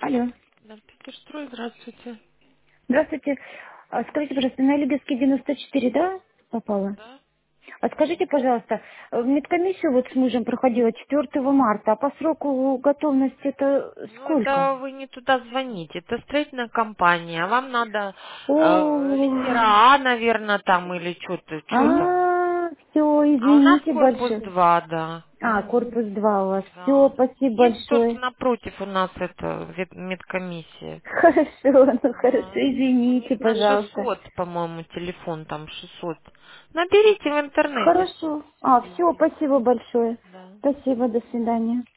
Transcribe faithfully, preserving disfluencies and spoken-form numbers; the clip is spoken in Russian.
Алло. Да, Питерстрой, здравствуйте. Здравствуйте. А, Скажите, пожалуйста, на Лиговский девяносто четыре, да, попала? Да? А скажите, пожалуйста, э, медкомиссию вот с мужем проходила четвёртого марта, а по сроку готовности это Ну, сколько? это вы не туда звоните. Это строительная компания. Вам надо э, О, литера А, наверное, там или что-то. Что там? а, все, А у нас извините корпус большое. два, да. А, корпус два у вас. Все, Да. спасибо Есть просто большое. напротив у нас это вет- медкомиссия. Хорошо, ну хорошо, Да. У извините, них на пожалуйста. шестьсот, по-моему, телефон там шестьсот. Наберите в интернете. Хорошо. Все А, все, есть. спасибо большое. Да. Спасибо, до свидания.